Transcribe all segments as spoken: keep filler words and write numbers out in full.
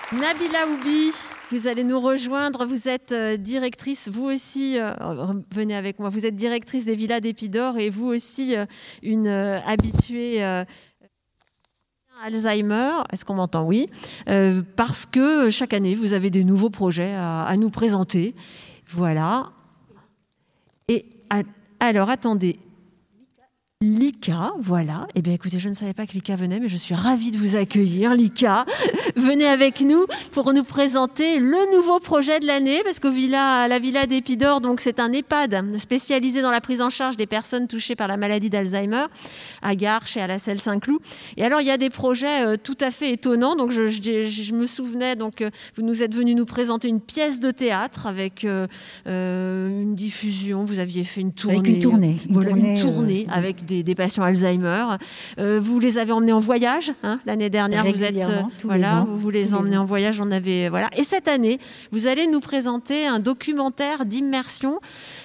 Nabila Oubi, vous allez nous rejoindre. Vous êtes euh, directrice, vous aussi, euh, venez avec moi, vous êtes directrice des Villas d'Épidore et vous aussi euh, une euh, habituée euh, Alzheimer. Est-ce qu'on m'entend? Oui. Euh, parce que chaque année, vous avez des nouveaux projets à, à nous présenter. Voilà. Et à, alors, attendez. Lika, voilà. Eh bien, écoutez, je ne savais pas que Lika venait, mais je suis ravie de vous accueillir, Lika. Venez avec nous pour nous présenter le nouveau projet de l'année, parce que villa, la Villa d'Épidore, donc c'est un EHPAD spécialisé dans la prise en charge des personnes touchées par la maladie d'Alzheimer, à Garches et à la Celle Saint-Cloud. Et alors, il y a des projets euh, tout à fait étonnants. Donc, je, je, je me souvenais, donc, euh, vous nous êtes venu nous présenter une pièce de théâtre avec euh, euh, une diffusion. Vous aviez fait une tournée. Avec une tournée. Une voilà, tournée, une tournée euh, avec Des, des patients Alzheimer. Euh, vous les avez emmenés en voyage hein, l'année dernière. Vous êtes euh, voilà, les vous les emmenez en voyage. On avait voilà. Et cette année, vous allez nous présenter un documentaire d'immersion.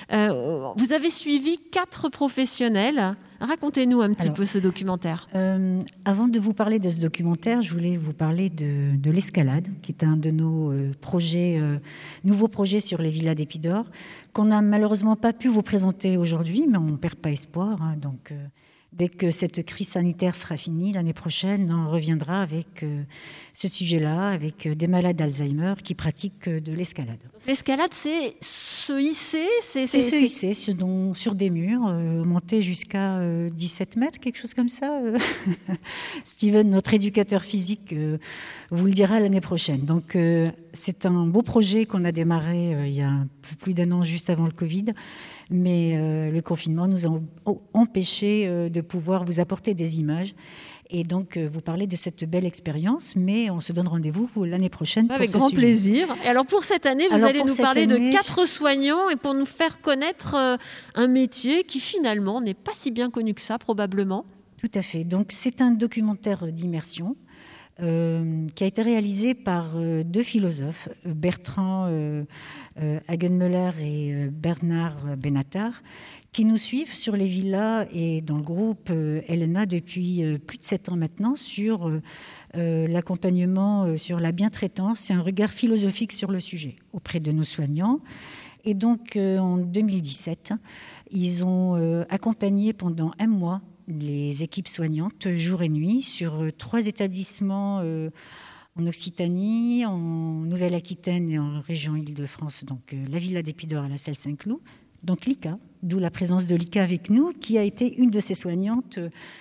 Euh, vous avez suivi quatre professionnels. Racontez-nous un petit Alors, peu ce documentaire. Euh, avant de vous parler de ce documentaire, je voulais vous parler de, de l'escalade, qui est un de nos euh, projets, euh, nouveaux projets sur les villas d'Épidore, qu'on n'a malheureusement pas pu vous présenter aujourd'hui, mais on ne perd pas espoir. Hein, donc, euh, dès que cette crise sanitaire sera finie, l'année prochaine, on reviendra avec euh, ce sujet-là, avec euh, des malades d'Alzheimer qui pratiquent euh, de l'escalade. L'escalade, c'est se hisser, c'est, c'est, c'est se hisser c'est... Dont, sur des murs, euh, monter jusqu'à euh, dix-sept mètres, quelque chose comme ça. Euh. Steven, notre éducateur physique, euh, vous le dira l'année prochaine. Donc, euh, c'est un beau projet qu'on a démarré euh, il y a un peu plus d'un an, juste avant le Covid. Mais euh, le confinement nous a empêché euh, de pouvoir vous apporter des images. Et donc, euh, vous parlez de cette belle expérience, mais on se donne rendez-vous l'année prochaine. Avec pour grand sujet. plaisir. Et alors, pour cette année, vous alors, allez nous parler année, de quatre soignants et pour nous faire connaître euh, un métier qui, finalement, n'est pas si bien connu que ça, probablement. Tout à fait. Donc, c'est un documentaire d'immersion euh, qui a été réalisé par euh, deux philosophes, Bertrand euh, euh, Hagenmüller et euh, Bernard Benatar, qui nous suivent sur les villas et dans le groupe euh, Elena depuis euh, plus de sept ans maintenant sur euh, euh, l'accompagnement, euh, sur la bientraitance. C'est un regard philosophique sur le sujet auprès de nos soignants. Et donc, euh, en deux mille dix-sept, ils ont euh, accompagné pendant un mois les équipes soignantes, jour et nuit, sur euh, trois établissements euh, en Occitanie, en Nouvelle-Aquitaine et en région Île-de-France, donc euh, la Villa d'Épidore à la Celle Saint-Cloud. Donc Lika, d'où la présence de Lika avec nous, qui a été une de ces soignantes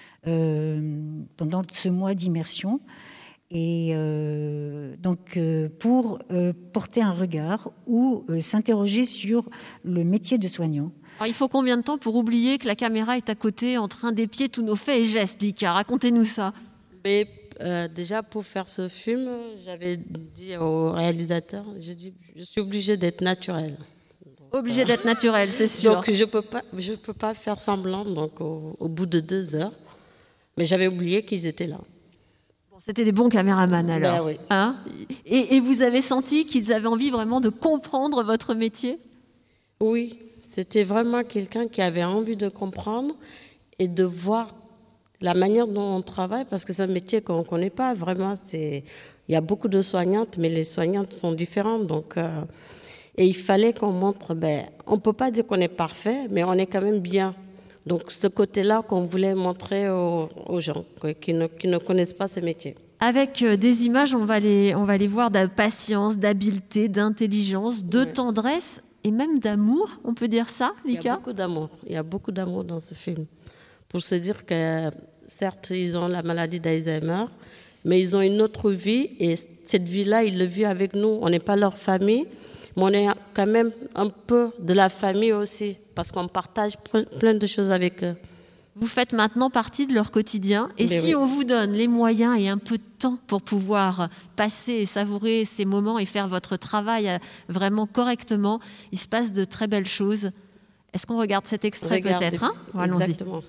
euh, pendant ce mois d'immersion. Et euh, donc euh, pour euh, porter un regard ou euh, s'interroger sur le métier de soignant. Alors, il faut combien de temps pour oublier que la caméra est à côté en train d'épier tous nos faits et gestes, Lika? Racontez-nous ça. Mais euh, déjà, pour faire ce film, j'avais dit au réalisateur, j'ai dit, je suis obligée d'être naturelle. Obligée d'être naturelle, c'est sûr. Donc, je ne peux pas, je peux pas faire semblant donc, au, au bout de deux heures. Mais j'avais oublié qu'ils étaient là. Bon, c'était des bons caméramans, alors. Ben oui. Hein et, et vous avez senti qu'ils avaient envie vraiment de comprendre votre métier? Oui, c'était vraiment quelqu'un qui avait envie de comprendre et de voir la manière dont on travaille, parce que c'est un métier qu'on ne connaît pas vraiment. C'est... Il y a beaucoup de soignantes, mais les soignantes sont différentes. Donc... Euh... Et il fallait qu'on montre, ben, on ne peut pas dire qu'on est parfait, mais on est quand même bien. Donc ce côté-là qu'on voulait montrer aux, aux gens quoi, qui, ne, qui ne connaissent pas ce métier. Avec euh, des images, on va, les, on va les voir de patience, d'habileté, d'intelligence, de ouais. tendresse et même d'amour, on peut dire ça, Lika? Il y a beaucoup d'amour, il y a beaucoup d'amour dans ce film. Pour se dire que certes, ils ont la maladie d'Alzheimer, mais ils ont une autre vie et cette vie-là, ils le vivent avec nous. On n'est pas leur famille. Mais on est quand même un peu de la famille aussi, parce qu'on partage plein de choses avec eux. Vous faites maintenant partie de leur quotidien. Et Mais si oui. on vous donne les moyens et un peu de temps pour pouvoir passer et savourer ces moments et faire votre travail vraiment correctement, il se passe de très belles choses. Est-ce qu'on regarde cet extrait Regardez. peut-être hein Allons-y. Exactement.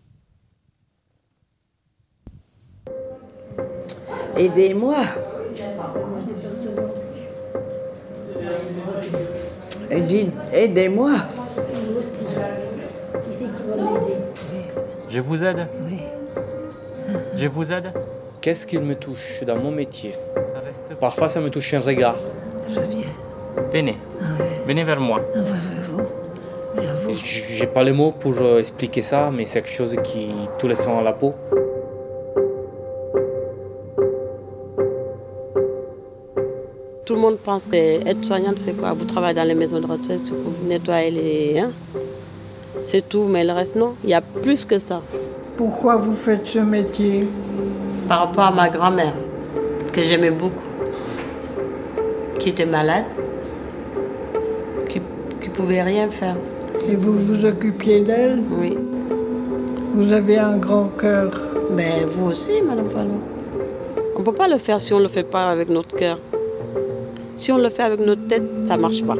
Aidez-moi. Edine, aidez-moi. Je vous aide. Oui. Je vous aide. Qu'est-ce qu'il me touche dans mon métier? Parfois, ça me touche un regard. Je viens. Venez, Ah ouais. venez vers moi. Ah ouais, vers vous. Vers vous. Je n'ai pas les mots pour euh, expliquer ça, mais c'est quelque chose qui tout le sent à la peau. Tout le monde pense qu'être soignante, c'est quoi? Vous travaillez dans les maisons de retraite, vous nettoyez les... Hein? C'est tout, mais le reste, non. Il y a plus que ça. Pourquoi vous faites ce métier? Par rapport à ma grand-mère, que j'aimais beaucoup, qui était malade, qui ne pouvait rien faire. Et vous vous occupiez d'elle? Oui. Vous avez un grand cœur. Mais vous aussi, Madame Fallon. On ne peut pas le faire si on ne le fait pas avec notre cœur. Si on le fait avec notre tête, ça ne marche pas.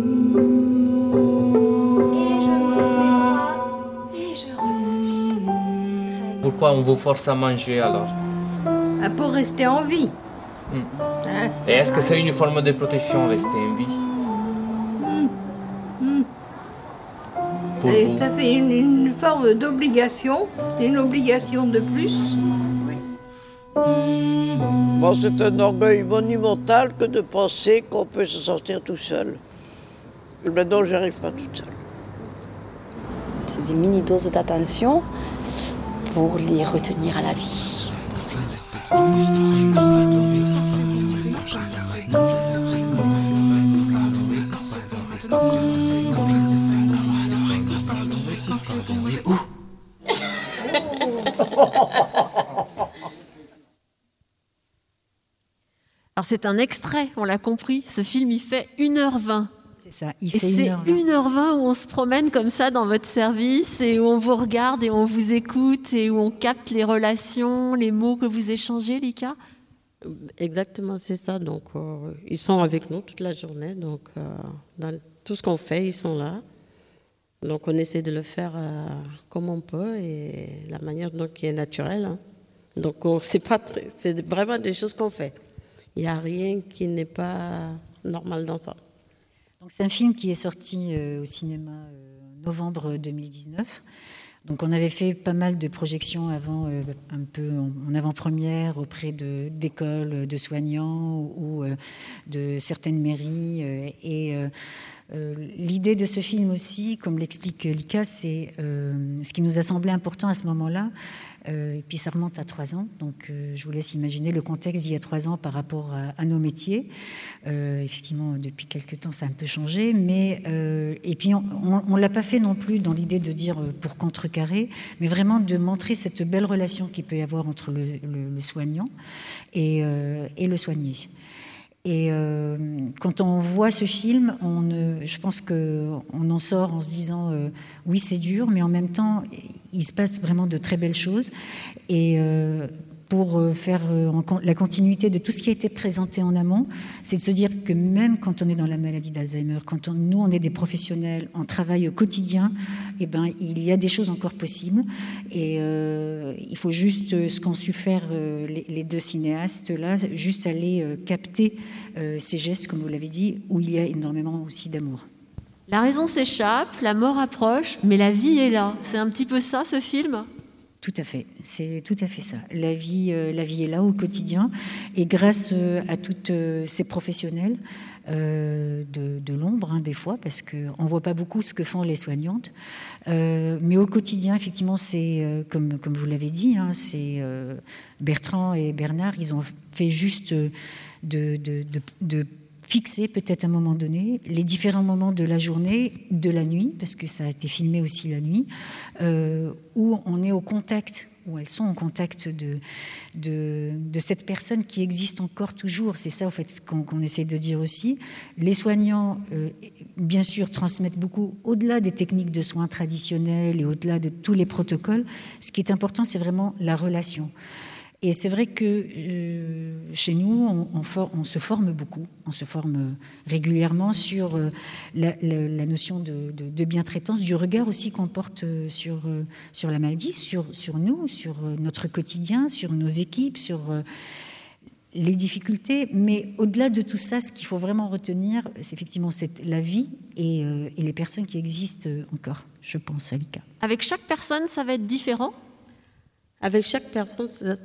Pourquoi on vous force à manger alors? Ah, pour rester en vie. Mm. Hein? Et est-ce que c'est une forme de protection, rester en vie? Mm. Pour Et vous? ça fait une, une forme d'obligation, une obligation de plus. Bon, c'est un orgueil monumental que de penser qu'on peut se sortir tout seul. Maintenant, j'y arrive pas toute seule. C'est des mini-doses d'attention pour les retenir à la vie. Alors c'est un extrait, on l'a compris. Ce film, il fait une heure vingt. C'est ça, il Et fait c'est une heure vingt. une heure vingt où on se promène comme ça dans votre service et où on vous regarde et on vous écoute et où on capte les relations, les mots que vous échangez, Lika. Exactement, c'est ça. Donc, euh, ils sont avec nous toute la journée. Donc, euh, dans tout ce qu'on fait, ils sont là. Donc, on essaie de le faire euh, comme on peut et la manière donc, qui est naturelle. Hein. Donc, on, c'est, pas très, c'est vraiment des choses qu'on fait. Il n'y a rien qui n'est pas normal dans ça. Donc c'est un film qui est sorti euh, au cinéma euh, novembre deux mille dix-neuf. Donc on avait fait pas mal de projections avant, euh, un peu en, en avant-première auprès de, d'écoles, de soignants ou euh, de certaines mairies. Euh, et euh, euh, l'idée de ce film aussi, comme l'explique Lika, c'est euh, ce qui nous a semblé important à ce moment-là. Euh, et puis ça remonte à trois ans, donc euh, je vous laisse imaginer le contexte d'il y a trois ans par rapport à, à nos métiers. Euh, effectivement, depuis quelques temps, ça a un peu changé, mais euh, et puis on ne l'a pas fait non plus dans l'idée de dire euh, pour contrecarrer, mais vraiment de montrer cette belle relation qu'il peut y avoir entre le, le, le soignant et, euh, et le soigné. Et euh, quand on voit ce film, on, euh, je pense qu'on en sort en se disant euh, oui, c'est dur, mais en même temps, il se passe vraiment de très belles choses. Et euh, pour faire euh, la continuité de tout ce qui a été présenté en amont, c'est de se dire que même quand on est dans la maladie d'Alzheimer, quand on, nous, on est des professionnels, on travaille au quotidien, eh ben, il y a des choses encore possibles. Et euh, il faut juste, ce qu'ont su faire euh, les, les deux cinéastes-là, juste aller euh, capter euh, ces gestes, comme vous l'avez dit, où il y a énormément aussi d'amour. La raison s'échappe, la mort approche, mais la vie est là. C'est un petit peu ça, ce film ? Tout à fait, c'est tout à fait ça. La vie, euh, la vie est là au quotidien, et grâce euh, à toutes euh, ces professionnels euh, de, de l'ombre, hein, des fois, parce qu'on ne voit pas beaucoup ce que font les soignantes, euh, mais au quotidien, effectivement, c'est, euh, comme, comme vous l'avez dit, hein, c'est euh, Bertrand et Bernard, ils ont fait juste de, de, de, de fixer peut-être à un moment donné les différents moments de la journée, de la nuit, parce que ça a été filmé aussi la nuit, euh, où on est au contact, où elles sont en contact de, de, de cette personne qui existe encore toujours. C'est ça, en fait, qu'on, qu'on essaie de dire aussi. Les soignants, euh, bien sûr, transmettent beaucoup, au-delà des techniques de soins traditionnelles et au-delà de tous les protocoles. Ce qui est important, c'est vraiment la relation. Et c'est vrai que euh, chez nous, on, on, for, on se forme beaucoup, on se forme régulièrement sur euh, la, la, la notion de, de, de bientraitance, du regard aussi qu'on porte sur, euh, sur la maladie, sur, sur nous, sur notre quotidien, sur nos équipes, sur euh, les difficultés. Mais au-delà de tout ça, ce qu'il faut vraiment retenir, c'est effectivement cette, la vie et, euh, et les personnes qui existent encore, je pense, Alika. Avec chaque personne, ça va être différent ? Avec chaque personne, ça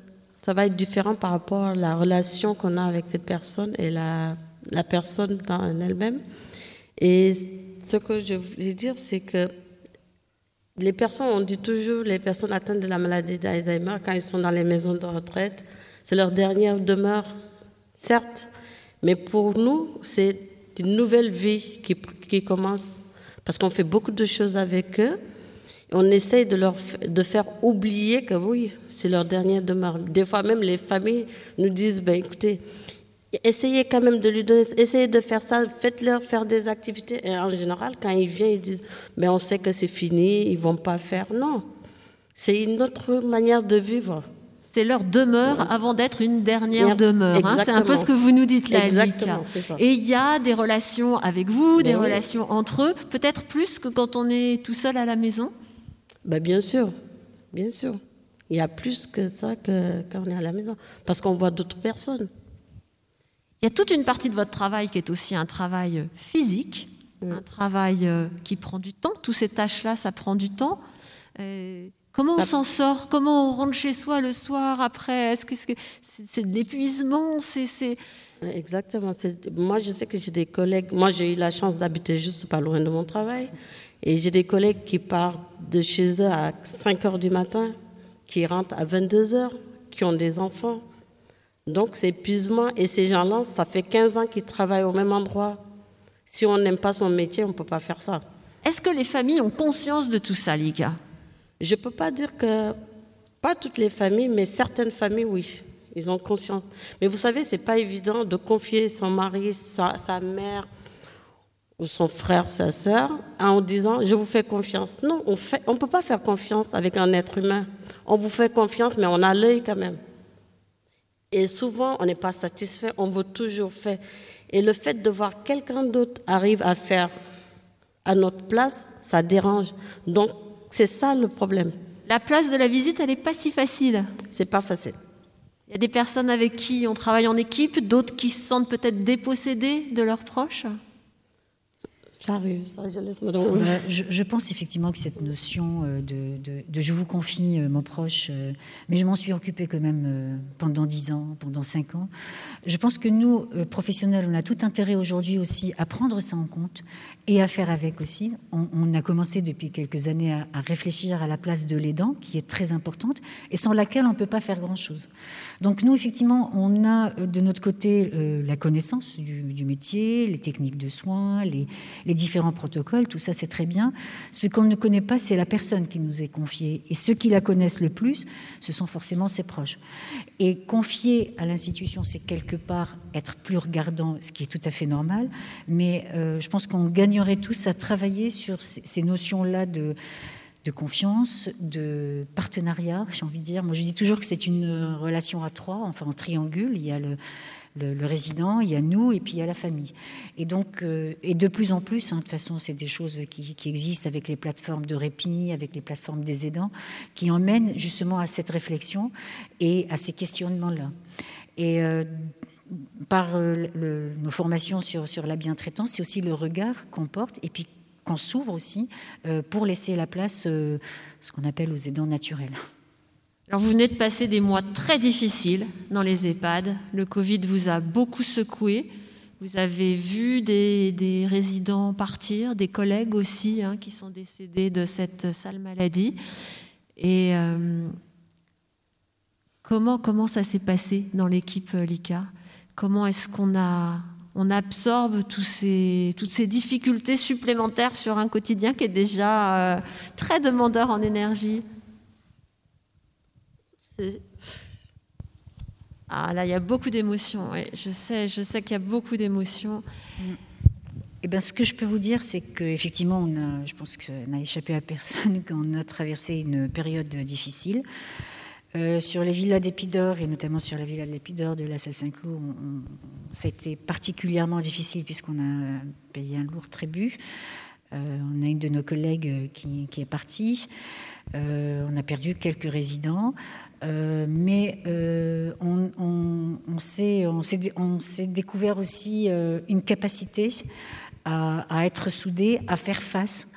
ça va être différent par rapport à la relation qu'on a avec cette personne et la, la personne dans elle-même. Et ce que je voulais dire, c'est que les personnes, on dit toujours, les personnes atteintes de la maladie d'Alzheimer, quand ils sont dans les maisons de retraite, c'est leur dernière demeure, certes, mais pour nous, c'est une nouvelle vie qui, qui commence, parce qu'on fait beaucoup de choses avec eux. On essaye de leur de faire oublier que oui, c'est leur dernière demeure. Des fois même les familles nous disent, ben écoutez, essayez quand même de lui donner, essayez de faire ça, faites-leur faire des activités. Et en général, quand ils viennent, ils disent, ben on sait que c'est fini, ils vont pas faire. Non, c'est une autre manière de vivre. C'est leur demeure avant d'être une dernière demeure. Hein. C'est un peu ce que vous nous dites là, Lika. Et il y a des relations avec vous, ben des oui. relations entre eux, peut-être plus que quand on est tout seul à la maison. Ben bien sûr, bien sûr. Il y a plus que ça que quand on est à la maison, parce qu'on voit d'autres personnes. Il y a toute une partie de votre travail qui est aussi un travail physique, mmh. un travail qui prend du temps. Toutes ces tâches-là, ça prend du temps. Euh, comment on bah, s'en sort? Comment on rentre chez soi le soir après? Est-ce que c'est, c'est de l'épuisement? c'est, c'est... Exactement. C'est, moi, je sais que j'ai des collègues. Moi, j'ai eu la chance d'habiter juste pas loin de mon travail. Et j'ai des collègues qui partent de chez eux à cinq heures du matin, qui rentrent à vingt-deux heures, qui ont des enfants. Donc c'est épuisement. Et ces gens-là, ça fait quinze ans qu'ils travaillent au même endroit. Si on n'aime pas son métier, on ne peut pas faire ça. Est-ce que les familles ont conscience de tout ça, Lika? Je ne peux pas dire que, pas toutes les familles, mais certaines familles, oui, ils ont conscience. Mais vous savez, ce n'est pas évident de confier son mari, sa, sa mère, ou son frère, sa sœur, en disant « je vous fais confiance ». Non, on fait, on ne peut pas faire confiance avec un être humain. On vous fait confiance, mais on a l'œil quand même. Et souvent, on n'est pas satisfait, on veut toujours faire. Et le fait de voir quelqu'un d'autre arrive à faire à notre place, ça dérange. Donc, c'est ça le problème. La place de la visite, elle n'est pas si facile. C'est pas facile. Il y a des personnes avec qui on travaille en équipe, d'autres qui se sentent peut-être dépossédés de leurs proches. Ça arrive, ça, je laisse me demander. Je, je pense effectivement que cette notion de, de, de je vous confie mon proche, mais je m'en suis occupée quand même pendant dix ans, pendant cinq ans. Je pense que nous, professionnels, on a tout intérêt aujourd'hui aussi à prendre ça en compte et à faire avec aussi. On, on a commencé depuis quelques années à, à réfléchir à la place de l'aidant, qui est très importante, et sans laquelle on ne peut pas faire grand-chose. Donc nous, effectivement, on a de notre côté euh, la connaissance du, du métier, les techniques de soins, les, les différents protocoles, tout ça c'est très bien. Ce qu'on ne connaît pas, c'est la personne qui nous est confiée. Et ceux qui la connaissent le plus, ce sont forcément ses proches. Et confier à l'institution, c'est quelque part être plus regardant, ce qui est tout à fait normal, mais euh, je pense qu'on gagnerait tous à travailler sur ces, ces notions-là de... de confiance, de partenariat, j'ai envie de dire. Moi, je dis toujours que c'est une relation à trois, enfin en triangule. Il y a le, le, le résident, il y a nous, et puis il y a la famille. Et donc, euh, et de plus en plus, hein, de toute façon, c'est des choses qui, qui existent avec les plateformes de répit, avec les plateformes des aidants, qui emmènent justement à cette réflexion et à ces questionnements-là. Et euh, par euh, le, nos formations sur, sur la bientraitance, c'est aussi le regard qu'on porte, et puis qu'on s'ouvre aussi euh, pour laisser la place, euh, ce qu'on appelle aux aidants naturels. Alors vous venez de passer des mois très difficiles dans les EHPAD. Le Covid vous a beaucoup secoué. Vous avez vu des, des résidents partir, des collègues aussi hein, qui sont décédés de cette sale maladie. Et euh, comment, comment ça s'est passé dans l'équipe Lika? Comment est-ce qu'on a... on absorbe tous ces, toutes ces difficultés supplémentaires sur un quotidien qui est déjà euh, très demandeur en énergie? C'est... Ah là, il y a beaucoup d'émotions. Oui. Je sais, je sais qu'il y a beaucoup d'émotions. Eh ben, ce que je peux vous dire, c'est qu'effectivement, on a, je pense qu'on n'a échappé à personne quand on a traversé une période difficile. Euh, sur les villas d'Épidore, et notamment sur la villa de l'Épidore de la Salle-Saint-Cloud, on, on, ça a été particulièrement difficile puisqu'on a payé un lourd tribut. Euh, on a une de nos collègues qui, qui est partie. Euh, on a perdu quelques résidents. Euh, mais euh, on, on, on, s'est, on, s'est, on s'est découvert aussi euh, une capacité à, à être soudés, à faire face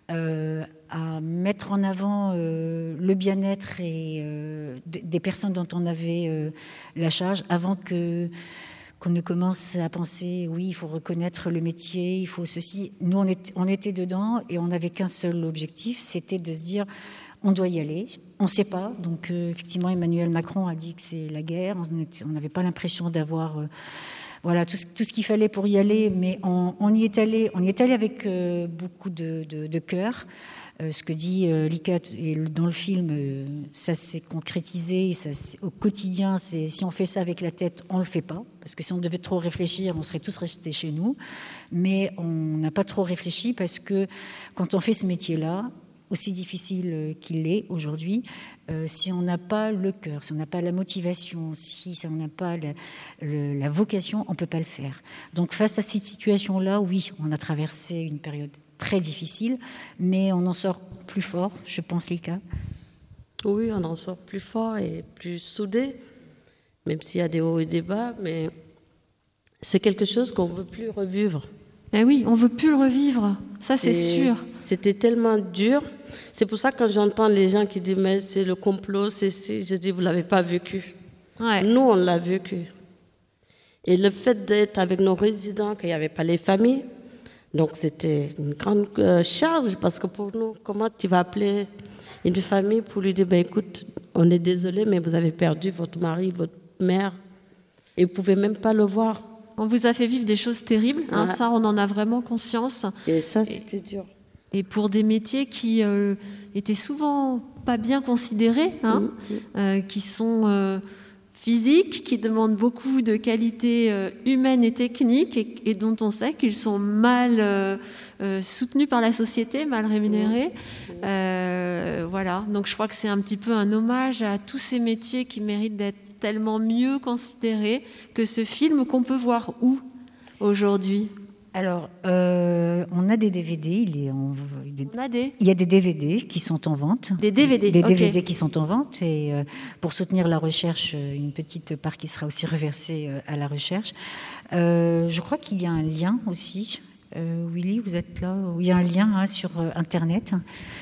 euh, à mettre en avant euh, le bien-être et, euh, des personnes dont on avait euh, la charge avant que, qu'on ne commence à penser, oui, il faut reconnaître le métier, il faut ceci. Nous, on était, on était dedans et on n'avait qu'un seul objectif, c'était de se dire, on doit y aller. On ne sait pas. Donc, euh, effectivement, Emmanuel Macron a dit que c'est la guerre. On n'avait pas l'impression d'avoir... Euh, Voilà, tout ce, tout ce qu'il fallait pour y aller, mais on, on y est allé, on y est allé avec euh, beaucoup de, de, de cœur. Euh, ce que dit euh, Lika et dans le film, euh, ça s'est concrétisé, ça, au quotidien, c'est, si on fait ça avec la tête, on ne le fait pas, parce que si on devait trop réfléchir, on serait tous restés chez nous, mais on n'a pas trop réfléchi, parce que quand on fait ce métier-là, aussi difficile qu'il est aujourd'hui, euh, si on n'a pas le cœur, si on n'a pas la motivation, si on n'a pas la, le, la vocation, on ne peut pas le faire. Donc face à cette situation-là, oui, on a traversé une période très difficile, mais on en sort plus fort, je pense, Lika. Oui, on en sort plus fort et plus soudé, même s'il y a des hauts et des bas, mais c'est quelque chose qu'on ne veut plus revivre. Eh oui, on ne veut plus le revivre, ça c'est, c'est sûr. C'était tellement dur. C'est pour ça que quand j'entends les gens qui disent mais c'est le complot, c'est si, je dis vous l'avez pas vécu. Ouais. Nous on l'a vécu. Et le fait d'être avec nos résidents, qu'il n'y avait pas les familles, donc c'était une grande euh, charge parce que pour nous, comment tu vas appeler une famille pour lui dire ben écoute, on est désolé mais vous avez perdu votre mari, votre mère et vous pouvez même pas le voir. On vous a fait vivre des choses terribles, hein, ouais. Ça on en a vraiment conscience. Et ça c'était et... dur. Et pour des métiers qui euh, étaient souvent pas bien considérés, hein, mmh. euh, qui sont euh, physiques, qui demandent beaucoup de qualités euh, humaines et techniques, et, et dont on sait qu'ils sont mal euh, euh, soutenus par la société, mal rémunérés. Mmh. Euh, voilà. Donc je crois que c'est un petit peu un hommage à tous ces métiers qui méritent d'être tellement mieux considérés que ce film qu'on peut voir où aujourd'hui ? Alors, euh, on a des D V D. Il, est en, il, est, on a des... il y a des D V D qui sont en vente. Des D V D, Des okay. D V D qui sont en vente. Et euh, pour soutenir la recherche, une petite part qui sera aussi reversée euh, à la recherche. Euh, je crois qu'il y a un lien aussi. Euh, Willy, vous êtes là ? Il y a un lien hein, sur euh, Internet.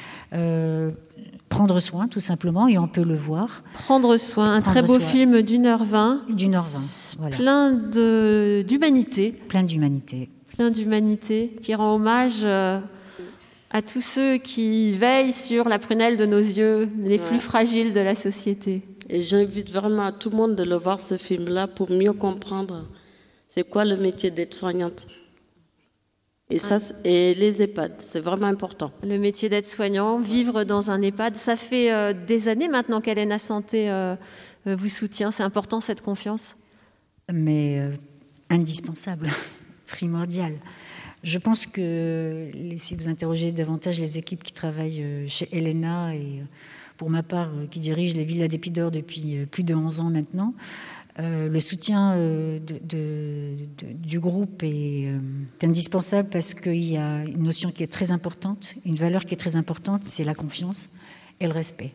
Euh, Prendre soin, tout simplement, et on peut le voir. Prendre soin, un Prendre très beau soin. film d'une heure vingt. D'une heure vingt, voilà. Plein de, d'humanité. Plein d'humanité. Plein d'humanité, qui rend hommage euh, à tous ceux qui veillent sur la prunelle de nos yeux, les ouais. plus fragiles de la société. Et j'invite vraiment tout le monde de le voir, ce film-là, pour mieux comprendre c'est quoi le métier d'être soignante. Et, ça, et les EHPAD, c'est vraiment important. Le métier d'aide-soignant, vivre dans un EHPAD, ça fait euh, des années maintenant qu'Hélène Santé euh, euh, vous soutient. C'est important, cette confiance ? Mais euh, indispensable, primordial. Je pense que si vous interrogez davantage les équipes qui travaillent chez Helena, et pour ma part, qui dirige les Villas d'Épidore depuis plus de onze ans maintenant, Euh, le soutien euh, de, de, de, du groupe est euh, indispensable parce qu'il y a une notion qui est très importante, une valeur qui est très importante, c'est la confiance et le respect.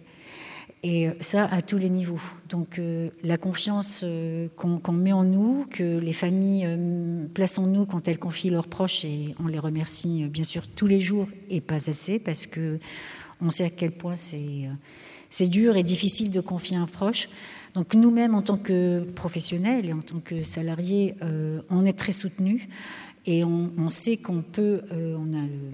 Et ça, à tous les niveaux. Donc euh, la confiance euh, qu'on, qu'on met en nous, que les familles euh, placent en nous quand elles confient leurs proches, et on les remercie euh, bien sûr tous les jours et pas assez, parce qu'on sait à quel point c'est, euh, c'est dur et difficile de confier un proche. Donc nous-mêmes, en tant que professionnels et en tant que salariés, euh, on est très soutenus et on, on sait qu'on peut, euh, on a le,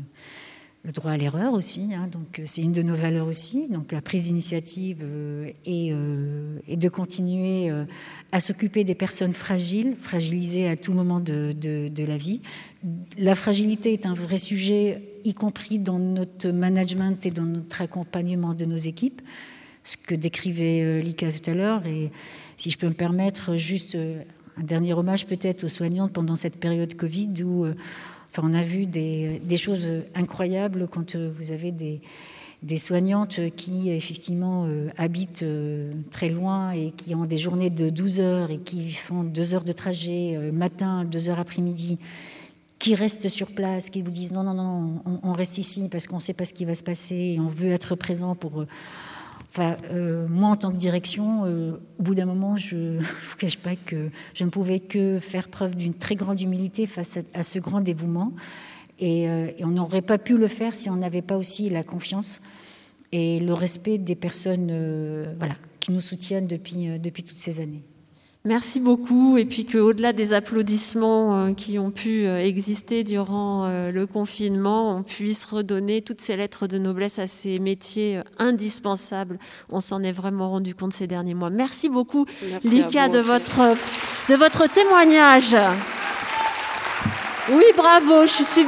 le droit à l'erreur aussi, hein, donc c'est une de nos valeurs aussi, donc la prise d'initiative euh, et, euh, et de continuer euh, à s'occuper des personnes fragiles, fragilisées à tout moment de, de, de la vie. La fragilité est un vrai sujet, y compris dans notre management et dans notre accompagnement de nos équipes, ce que décrivait Lika tout à l'heure. Et si je peux me permettre, juste un dernier hommage peut-être aux soignantes pendant cette période Covid où enfin, on a vu des, des choses incroyables quand vous avez des, des soignantes qui effectivement habitent très loin et qui ont des journées de douze heures et qui font deux heures de trajet matin, deux heures après-midi, qui restent sur place, qui vous disent non, non, non, on, on reste ici parce qu'on ne sait pas ce qui va se passer et on veut être présent pour... Enfin, euh, moi, en tant que direction, euh, au bout d'un moment, je ne vous cache pas que je ne pouvais que faire preuve d'une très grande humilité face à, à ce grand dévouement. Et, euh, et on n'aurait pas pu le faire si on n'avait pas aussi la confiance et le respect des personnes euh, voilà, qui nous soutiennent depuis, euh, depuis toutes ces années. Merci beaucoup, et puis qu'au-delà des applaudissements qui ont pu exister durant le confinement, on puisse redonner toutes ces lettres de noblesse à ces métiers indispensables. On s'en est vraiment rendu compte ces derniers mois. Merci beaucoup, Merci Lika, de votre, de votre témoignage. Oui, bravo, je suis